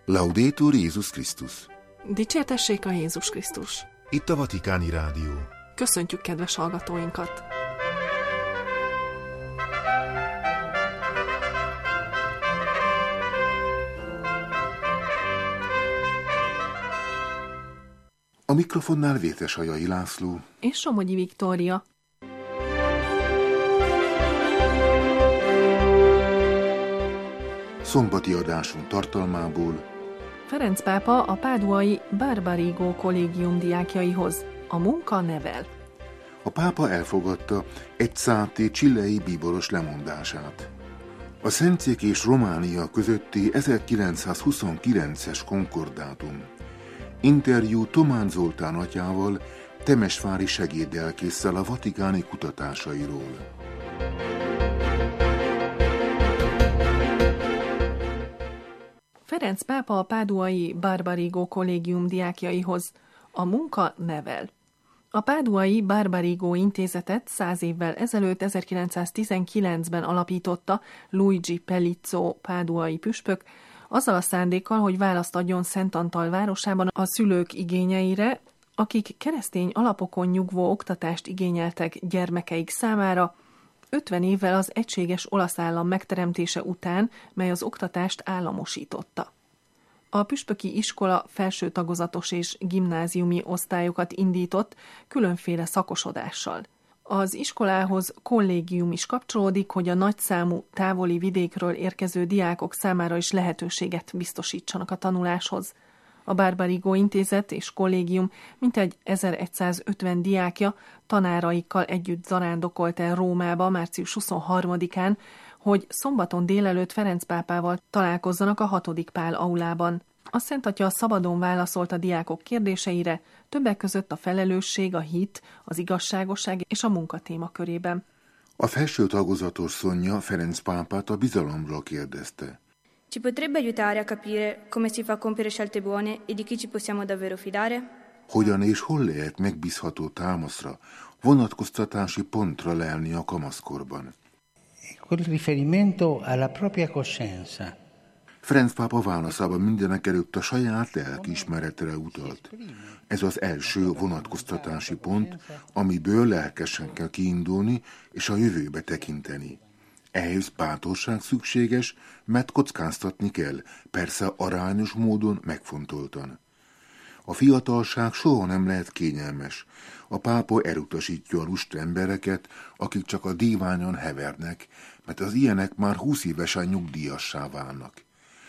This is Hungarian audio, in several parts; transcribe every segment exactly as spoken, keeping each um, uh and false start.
Laudetur Jézus Krisztus. Dicsértessék a Jézus Krisztus. Itt a Vatikáni Rádió. Köszöntjük kedves hallgatóinkat! A mikrofonnál Vértesajai László és Somogyi Viktória. Szombati adásunk tartalmából: Ferenc pápa a páduai Barbarigo kollégium diákjaihoz. A munka nevel. A pápa elfogadta Egyszáti csillei bíboros lemondását. A Szentszék és Románia közötti ezerkilencszázhuszonkilences konkordátum. Interjú Tomán Zoltán atyával, temesvári segédelkésszel a vatikáni kutatásairól. Ferenc pápa a páduai Barbarigo kollégium diákjaihoz. A munka nevel. A páduai Barbarigo intézetet száz évvel ezelőtt ezerkilencszáztizenkilencben alapította Luigi Pellizzo páduai püspök, azzal a szándékkal, hogy választ adjon Szent Antal városában a szülők igényeire, akik keresztény alapokon nyugvó oktatást igényeltek gyermekeik számára, ötven évvel az egységes olasz állam megteremtése után, mely az oktatást államosította. A püspöki iskola felső tagozatos és gimnáziumi osztályokat indított különféle szakosodással. Az iskolához kollégium is kapcsolódik, hogy a nagyszámú távoli vidékről érkező diákok számára is lehetőséget biztosítsanak a tanuláshoz. A Barbarigo intézet és kollégium mintegy ezeregyszázötven diákja tanáraikkal együtt zarándokolt el Rómába március huszonharmadikán, hogy szombaton délelőtt Ferenc pápával találkozzanak a hatodik Pál aulában. A Szent Atya szabadon válaszolt a diákok kérdéseire, többek között a felelősség, a hit, az igazságosság és a munka témakörében. A felső tagozatos Szonya Ferenc pápát a bizalomról kérdezte. Ci potrebbe aiutare a capire come si fa a compiere scelte buone e di chi ci possiamo davvero fidare? Hogyan és hol lehet megbízható támaszra, vonatkoztatási pontra lelni a kamaszkorban? Con riferimento alla propria coscienza. Ferenc pápa válaszában mindenek előtt a saját lelkiismeretre utalt. Ez az első vonatkoztatási pont, amiből lelkesen kell kiindulni és a jövőbe tekinteni. Ehhez bátorság szükséges, mert kockáztatni kell, persze arányos módon megfontoltan. A fiatalság soha nem lehet kényelmes. A pápa elutasítja a lusta embereket, akik csak a díványon hevernek, mert az ilyenek már húsz évesen nyugdíjassá válnak.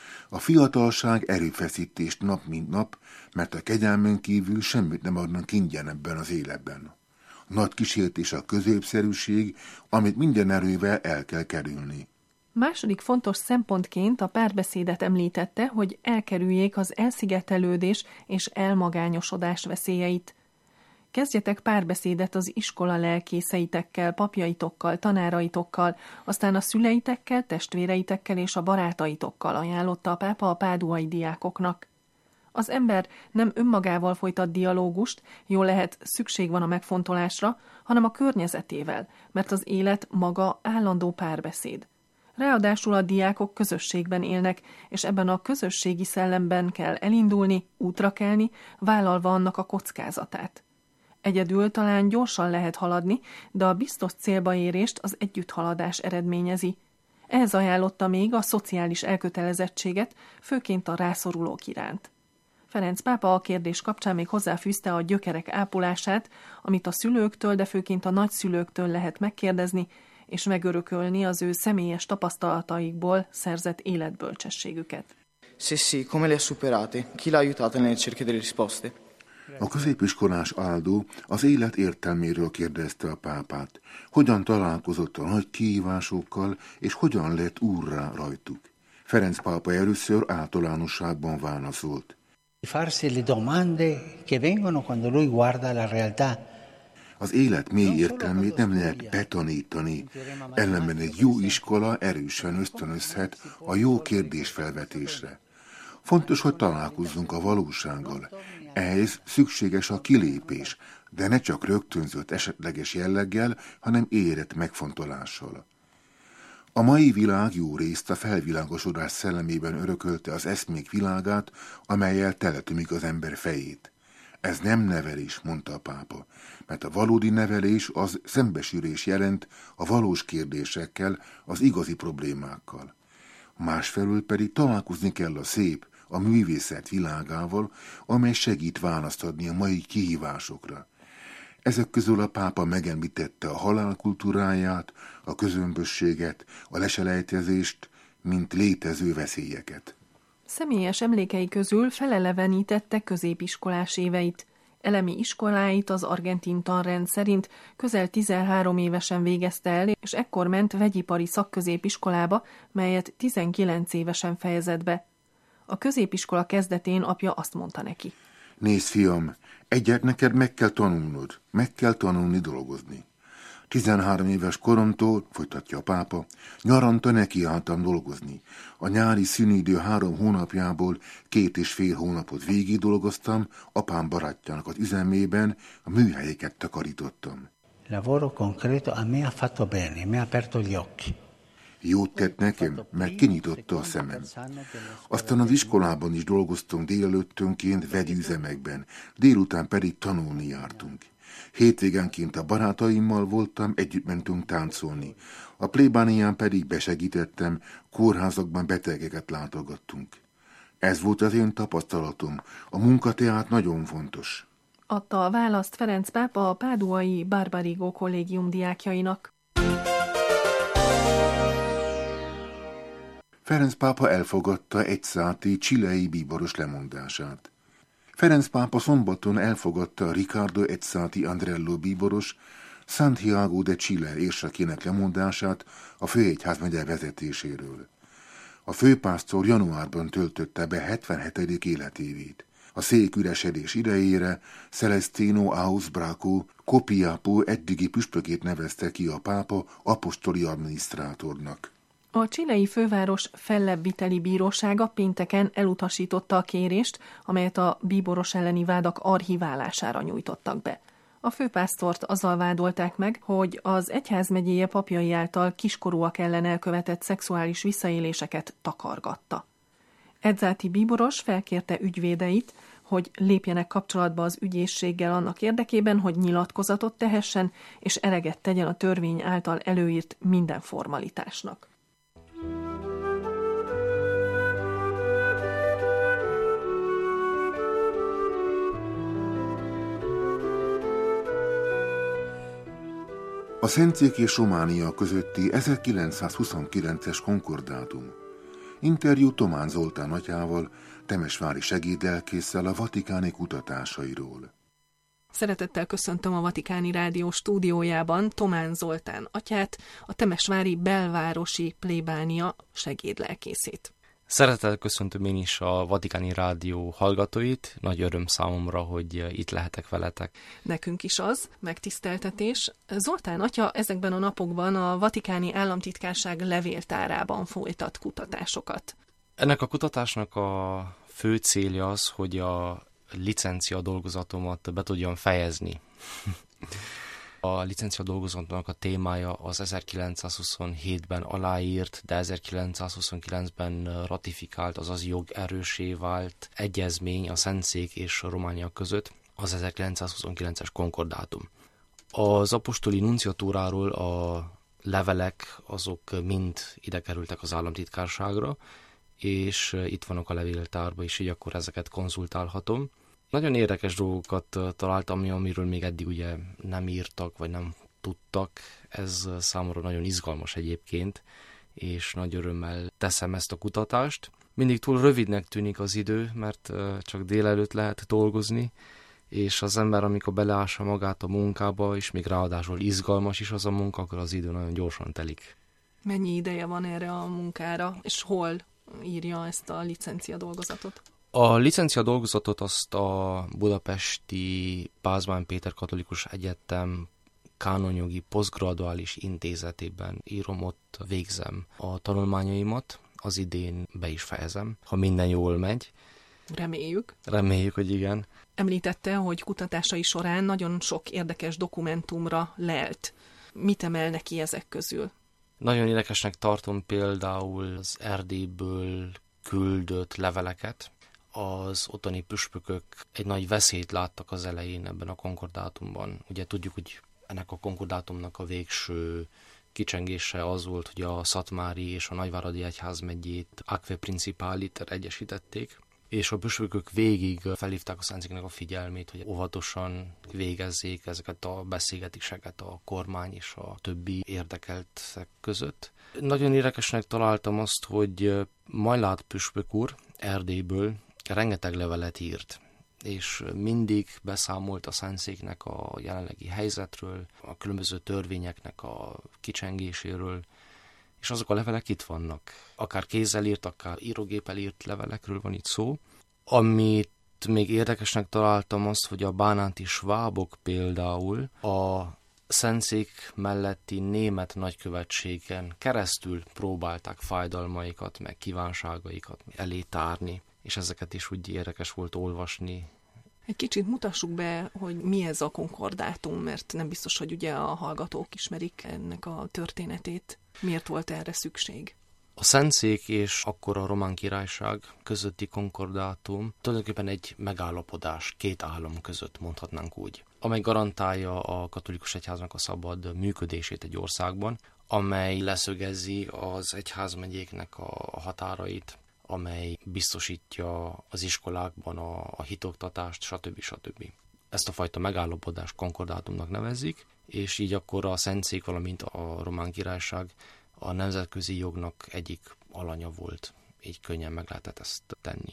A fiatalság erőfeszítést nap mint nap, mert a kegyelmen kívül semmit nem adnak ingyen ebben az életben. Nagy kísértés a középszerűség, amit minden erővel el kell kerülni. Második fontos szempontként a párbeszédet említette, hogy elkerüljék az elszigetelődés és elmagányosodás veszélyeit. Kezdjetek párbeszédet az iskola lelkészeitekkel, papjaitokkal, tanáraitokkal, aztán a szüleitekkel, testvéreitekkel és a barátaitokkal, ajánlotta a pápa a páduai diákoknak. Az ember nem önmagával folytat dialógust, jól lehet szükség van a megfontolásra, hanem a környezetével, mert az élet maga állandó párbeszéd. Ráadásul a diákok közösségben élnek, és ebben a közösségi szellemben kell elindulni, útra kelni, vállalva annak a kockázatát. Egyedül talán gyorsan lehet haladni, de a biztos célba érést az együtthaladás eredményezi. Ehhez ajánlotta még a szociális elkötelezettséget, főként a rászorulók iránt. Ferenc pápa a kérdés kapcsán még hozzáfűzte a gyökerek ápolását, amit a szülőktől, de főként a nagyszülőktől lehet megkérdezni, és megörökölni az ő személyes tapasztalataikból szerzett életbölcsességüket. Se sì, come le ha superate? Chi l'ha aiutata nella ricerca delle risposte? A középiskolás áldó az élet értelméről kérdezte a pápát. Hogyan találkozott a nagy kihívásokkal, és hogyan lett úrrá rajtuk? Ferenc pápa először általánosságban válaszolt. Farsi le domande che vengono quando lui guarda la realtà. Az élet mély értelmét nem lehet betanítani, ellenben egy jó iskola erősen ösztönözhet a jó kérdésfelvetésre. Fontos, hogy találkozzunk a valósággal. Ehhez szükséges a kilépés, de ne csak rögtönzött esetleges jelleggel, hanem érett megfontolással. A mai világ jó részt a felvilágosodás szellemében örökölte az eszmék világát, amellyel teletömik az ember fejét. Ez nem nevelés, mondta a pápa, mert a valódi nevelés az szembesülés jelent a valós kérdésekkel, az igazi problémákkal. Másfelől pedig találkozni kell a szép, a művészet világával, amely segít választ adni a mai kihívásokra. Ezek közül a pápa megemlítette a halál kultúráját, a közömbösséget, a leselejtezést, mint létező veszélyeket. Személyes emlékei közül felelevenítette középiskolás éveit. Elemi iskoláit az argentin tanrend szerint közel tizenhárom évesen végezte el, és ekkor ment vegyipari szakközépiskolába, melyet tizenkilenc évesen fejezett be. A középiskola kezdetén apja azt mondta neki: Nézd, fiam, egyet neked meg kell tanulnod, meg kell tanulni dolgozni. Tizenhárom éves koromtól, folytatja a pápa, nyaranta nekiálltam dolgozni. A nyári szünidő három hónapjából két és fél hónapot végig dolgoztam, apám barátjának az üzemében, a műhelyeket takarítottam. Lavoro concreto a me ha fatto bene, me ha aperto gli occhi. Jót tett nekem, mert kinyitotta a szemem. Aztán az iskolában is dolgoztunk délelőttönként vegyüzemekben, délután pedig tanulni jártunk. Hétvégenként a barátaimmal voltam, együtt mentünk táncolni. A plébánián pedig besegítettem, kórházakban betegeket látogattunk. Ez volt az én tapasztalatom. A munka tehát nagyon fontos. Adta a választ Ferenc pápa a páduai Barbarigo kollégium diákjainak. Ferenc pápa elfogadta egyszáti chilei bíboros lemondását. Ferenc pápa szombaton elfogadta a Ricardo Ezzati Andrello bíboros Santiago de Chile érsekének lemondását a főegyházmegye vezetéséről. A főpásztor januárban töltötte be hetvenhetedik életévét. A széküresedés idejére Celestino Ausbraco Copiapó eddigi püspökét nevezte ki a pápa apostoli adminisztrátornak. A chilei főváros fellebbviteli bírósága pénteken elutasította a kérést, amelyet a bíboros elleni vádak archiválására nyújtottak be. A főpásztort azzal vádolták meg, hogy az egyházmegyéje papjai által kiskorúak ellen elkövetett szexuális visszaéléseket takargatta. Ezzati bíboros felkérte ügyvédeit, hogy lépjenek kapcsolatba az ügyészséggel annak érdekében, hogy nyilatkozatot tehessen, és eleget tegyen a törvény által előírt minden formalitásnak. A Szentszék és Románia közötti ezerkilencszázhuszonkilences konkordátum. Interjú Tomán Zoltán atyával, temesvári segédlelkésszel a vatikáni kutatásairól. Szeretettel köszöntöm a Vatikáni Rádió stúdiójában Tomán Zoltán atyát, a temesvári belvárosi plébánia segédlelkészét. Szeretettel köszöntöm én is a Vatikáni Rádió hallgatóit. Nagy öröm számomra, hogy itt lehetek veletek. Nekünk is az, megtiszteltetés. Zoltán atya ezekben a napokban a Vatikáni Államtitkárság levéltárában folytat kutatásokat. Ennek a kutatásnak a fő célja az, hogy a licencia dolgozatomat be tudjam fejezni. A licencia dolgozatnak a témája az ezerkilencszázhuszonhétben aláírt, de ezerkilencszázhuszonkilencben ratifikált, azaz jogerőssé vált egyezmény a Szentszék és Románia között, az ezerkilencszázhuszonkilences konkordátum. Az apostoli nunciatúráról a levelek azok mind ide kerültek az államtitkárságra, és itt vannak a levéltárban is, így akkor ezeket konzultálhatom. Nagyon érdekes dolgokat találtam, amiről még eddig ugye nem írtak, vagy nem tudtak. Ez számomra nagyon izgalmas egyébként, és nagy örömmel teszem ezt a kutatást. Mindig túl rövidnek tűnik az idő, mert csak délelőtt lehet dolgozni, és az ember, amikor beleássa magát a munkába, és még ráadásul izgalmas is az a munka, akkor az idő nagyon gyorsan telik. Mennyi ideje van erre a munkára, és hol írja ezt a licencia dolgozatot? A licencia dolgozatot azt a budapesti Pázmány Péter Katolikus Egyetem kánonjogi posztgraduális intézetében írom, ott végzem a tanulmányaimat, az idén be is fejezem, ha minden jól megy. Reméljük. Reméljük, hogy igen. Említette, hogy kutatásai során nagyon sok érdekes dokumentumra lelt. Mit emelne ki ezek közül? Nagyon érdekesnek tartom például az Erdélyből küldött leveleket. Az ottani püspökök egy nagy veszélyt láttak az elején ebben a konkordátumban. Ugye tudjuk, hogy ennek a konkordátumnak a végső kicsengése az volt, hogy a szatmári és a nagyváradi egyházmegyét Acque Principalit egyesítették, és a püspökök végig felhívták a szentszéknek a figyelmét, hogy óvatosan végezzék ezeket a beszélgetéseket a kormány és a többi érdekeltek között. Nagyon érdekesnek találtam azt, hogy Majlát püspök úr Erdélyből rengeteg levelet írt, és mindig beszámolt a szentszéknek a jelenlegi helyzetről, a különböző törvényeknek a kicsengéséről, és azok a levelek itt vannak. Akár kézzel írt, akár írógéppel írt levelekről van itt szó. Amit még érdekesnek találtam azt, hogy a bánánti svábok például a szentszék melletti német nagykövetségen keresztül próbálták fájdalmaikat, meg kívánságaikat elé tárni, és ezeket is úgy érdekes volt olvasni. Egy kicsit mutassuk be, hogy mi ez a konkordátum, mert nem biztos, hogy ugye a hallgatók ismerik ennek a történetét. Miért volt erre szükség? A szentszék és akkor a Román Királyság közötti konkordátum tulajdonképpen egy megállapodás két állam között, mondhatnánk úgy, amely garantálja a katolikus egyháznak a szabad működését egy országban, amely leszögezi az egyházmegyéknek a határait, amely biztosítja az iskolákban a, a hitoktatást, stb. stb. Ezt a fajta megállapodást konkordátumnak nevezik, és így akkor a szentszék, valamint a Román Királyság a nemzetközi jognak egyik alanya volt. Így könnyen meg lehetett ezt tenni.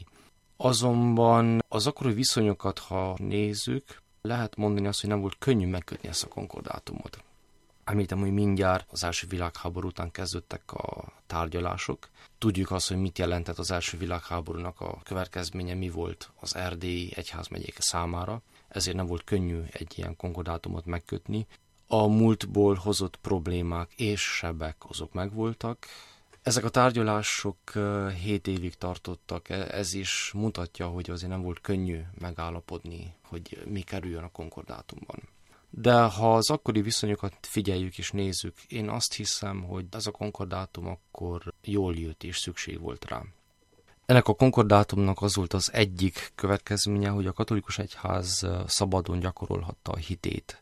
Azonban az akkori viszonyokat, ha nézzük, lehet mondani azt, hogy nem volt könnyű megkötni ezt a konkordátumot. Említem, hogy mindjárt az első világháború után kezdődtek a tárgyalások. Tudjuk azt, hogy mit jelentett az első világháborúnak a következménye, mi volt az erdélyi egyházmegyék számára. Ezért nem volt könnyű egy ilyen konkordátumot megkötni. A múltból hozott problémák és sebek azok megvoltak. Ezek a tárgyalások hét évig tartottak. Ez is mutatja, hogy azért nem volt könnyű megállapodni, hogy mi kerüljön a konkordátumban. De ha az akkori viszonyokat figyeljük és nézzük, én azt hiszem, hogy ez a konkordátum akkor jól jött és szükség volt rá. Ennek a konkordátumnak az volt az egyik következménye, hogy a katolikus egyház szabadon gyakorolhatta a hitét,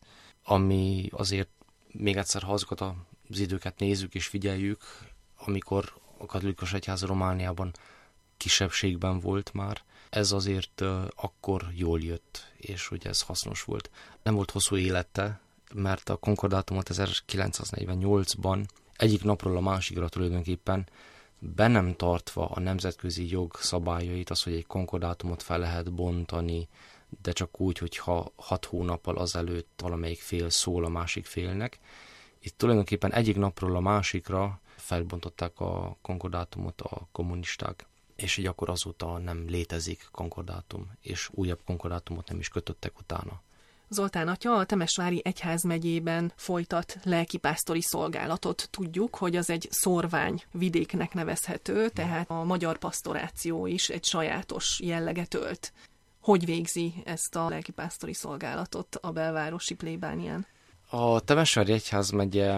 ami azért még egyszer, ha azokat az időket nézzük és figyeljük, amikor a katolikus egyház Romániában kisebbségben volt már, ez azért akkor jól jött, és hogy ez hasznos volt. Nem volt hosszú élete, mert a konkordátumot ezerkilencszáznegyvennyolcban egyik napról a másikra tulajdonképpen be nem tartva a nemzetközi jog szabályait, az, hogy egy konkordátumot fel lehet bontani, de csak úgy, hogyha hat hónappal azelőtt valamelyik fél szól a másik félnek. Itt tulajdonképpen egyik napról a másikra felbontották a konkordátumot a kommunisták, és így akkor azóta nem létezik konkordátum, és újabb konkordátumot nem is kötöttek utána. Zoltán atya a Temesvári egyházmegyében folytat lelkipásztori szolgálatot. Tudjuk, hogy az egy szórvány vidéknek nevezhető, tehát a magyar pasztoráció is egy sajátos jelleget ölt. Hogy végzi ezt a lelkipásztori szolgálatot a belvárosi plébánián? A Temesvári egyházmegye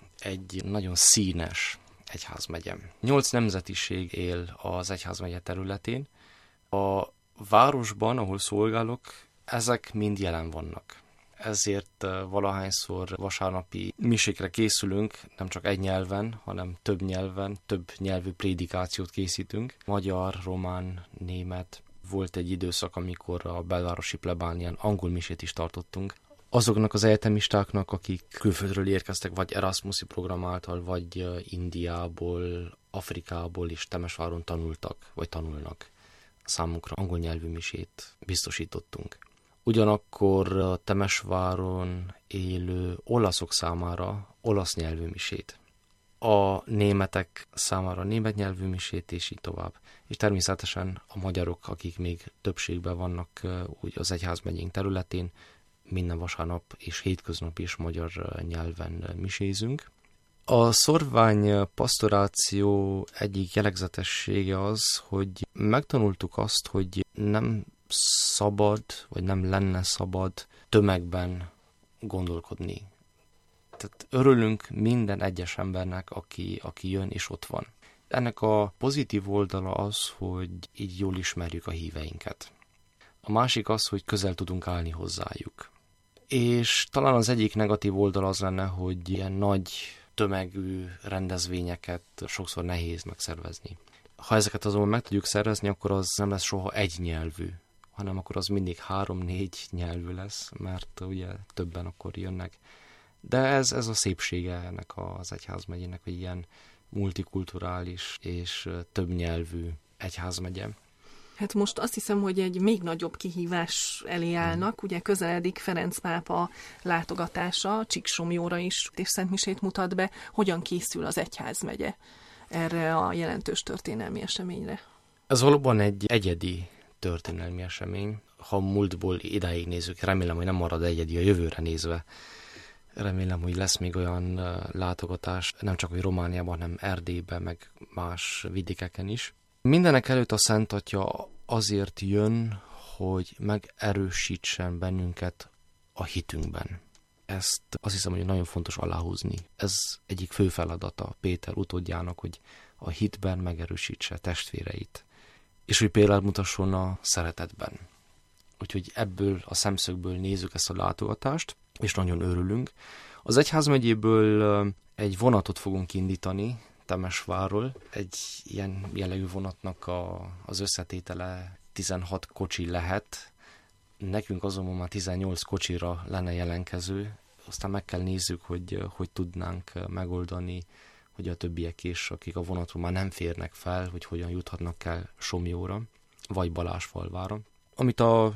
egy nagyon színes egyházmegye. Nyolc nemzetiség él az egyházmegye területén. A városban, ahol szolgálok, ezek mind jelen vannak. Ezért valahányszor vasárnapi misékre készülünk, nem csak egy nyelven, hanem több nyelven, több nyelvű prédikációt készítünk. Magyar, román, német. Volt egy időszak, amikor a belvárosi plebánián angol misét is tartottunk. Azoknak az egyetemistáknak, akik külföldről érkeztek, vagy Erasmusi program által, vagy Indiából, Afrikából is Temesváron tanultak, vagy tanulnak. Számukra angol nyelvű misét biztosítottunk. Ugyanakkor a Temesváron élő olaszok számára olasz nyelvű misét. A németek számára német nyelvű misét, és így tovább. És természetesen a magyarok, akik még többségben vannak úgy az egyházmegyénk területén, minden vasárnap és hétköznap is magyar nyelven misézünk. A szorvány pasztoráció egyik jellegzetessége az, hogy megtanultuk azt, hogy nem szabad, vagy nem lenne szabad tömegben gondolkodni. Tehát örülünk minden egyes embernek, aki, aki jön és ott van. Ennek a pozitív oldala az, hogy így jól ismerjük a híveinket. A másik az, hogy közel tudunk állni hozzájuk. És talán az egyik negatív oldal az lenne, hogy ilyen nagy tömegű rendezvényeket sokszor nehéz megszervezni. Ha ezeket azonban meg tudjuk szervezni, akkor az nem lesz soha egy nyelvű, hanem akkor az mindig három-négy nyelvű lesz, mert ugye többen akkor jönnek. De ez, ez a szépsége ennek az egyházmegyének, hogy ilyen multikulturális és többnyelvű egyházmegye. Hát most azt hiszem, hogy egy még nagyobb kihívás elé állnak. Hmm. Ugye közeledik Ferenc pápa látogatása, Csíksomjóra is, és szentmisét mutat be. Hogyan készül az egyházmegye erre a jelentős történelmi eseményre? Ez valóban egy egyedi történelmi esemény. Ha múltból idáig nézzük, remélem, hogy nem marad egyedi a jövőre nézve. Remélem, hogy lesz még olyan látogatás, nem csak hogy Romániában, hanem Erdélyben, meg más vidékeken is. Mindenek előtt a Szent Atya azért jön, hogy megerősítsen bennünket a hitünkben. Ezt azt hiszem, hogy nagyon fontos aláhúzni. Ez egyik fő feladata Péter utódjának, hogy a hitben megerősítse testvéreit. És hogy példát mutasson a szeretetben. Úgyhogy ebből a szemszögből nézzük ezt a látogatást, és nagyon örülünk. Az egyházmegyéből egy vonatot fogunk indítani Temesvárról. Egy ilyen jellegű vonatnak a, az összetétele tizenhat kocsi lehet. Nekünk azonban már tizennyolc kocsira lenne jelenkező. Aztán meg kell nézzük, hogy hogy tudnánk megoldani, hogy a többiek is, akik a vonaton már nem férnek fel, hogy hogyan juthatnak el Somjóra, vagy Balázsfalvára. Amit a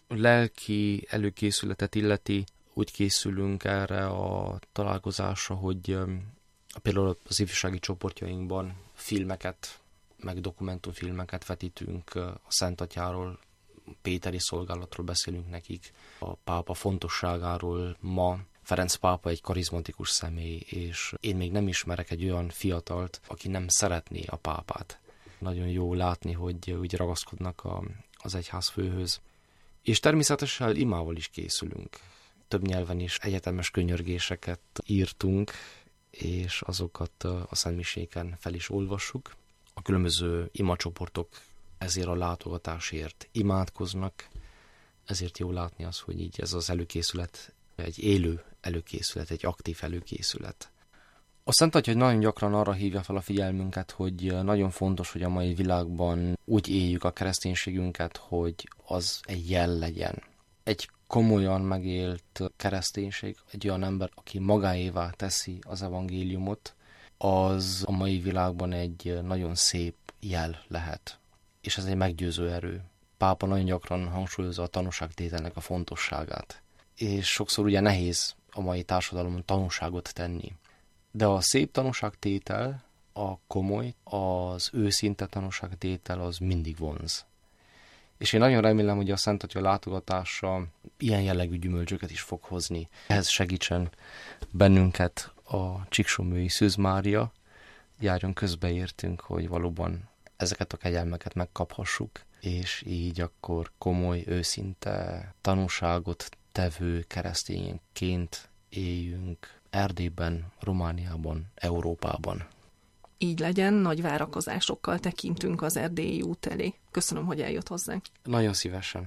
lelki előkészületet illeti, úgy készülünk erre a találkozásra, hogy például az ifjúsági csoportjainkban filmeket, meg dokumentumfilmeket vetítünk a Szent Atyáról, Péteri szolgálatról beszélünk nekik, a pápa fontosságáról. Ma Ferenc pápa egy karizmatikus személy, és én még nem ismerek egy olyan fiatalt, aki nem szeretné a pápát. Nagyon jó látni, hogy úgy ragaszkodnak a, az egyházfőhöz. És természetesen imával is készülünk. Több nyelven is egyetemes könyörgéseket írtunk, és azokat a szentmiséken fel is olvassuk. A különböző imacsoportok ezért a látogatásért imádkoznak, ezért jó látni az, hogy így ez az előkészület egy élő előkészület, egy aktív előkészület. A Szent Atya nagyon gyakran arra hívja fel a figyelmünket, hogy nagyon fontos, hogy a mai világban úgy éljük a kereszténységünket, hogy az egy jel legyen. Egy komolyan megélt kereszténység, egy olyan ember, aki magáévá teszi az evangéliumot, az a mai világban egy nagyon szép jel lehet. És ez egy meggyőző erő. Pápa nagyon gyakran hangsúlyozza a tanúságtételnek a fontosságát. És sokszor ugye nehéz a mai társadalomon tanúságot tenni. De a szép tanúságtétel, a komoly, az őszinte tanúságtétel az mindig vonz. És én nagyon remélem, hogy a Szent Atya látogatása ilyen jellegű gyümölcsöket is fog hozni. Ehhez segítsen bennünket a Csíksomjói Szűz Mária, járjon közbeértünk, hogy valóban ezeket a kegyelmeket megkaphassuk, és így akkor komoly, őszinte tanúságot tevő keresztényként éljünk Erdélyben, Romániában, Európában. Így legyen, nagy várakozásokkal tekintünk az erdélyi út elé. Köszönöm, hogy eljött hozzánk. Nagyon szívesen.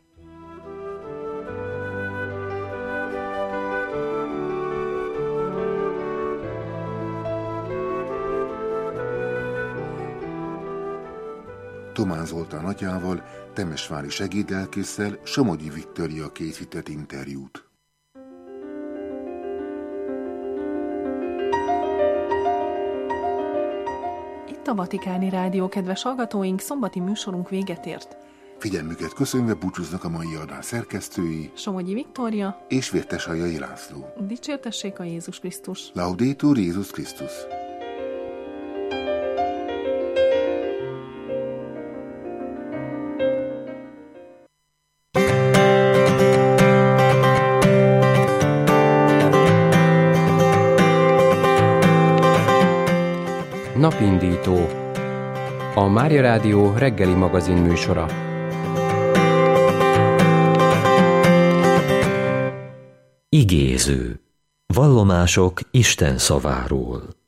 Tomán Zoltán atyával, temesvári segédlelkésszel Somogyi Viktória készített interjút. Itt a Vatikáni Rádió, kedves hallgatóink, szombati műsorunk véget ért. Figyelmüket köszönve búcsúznak a mai adás szerkesztői Somogyi Viktória és Vértesajai László. Dicsértessék a Jézus Krisztus. Laudetur Jézus Krisztus. Napindító, a Mária Rádió reggeli magazin műsora. Igéző. Vallomások Isten szaváról.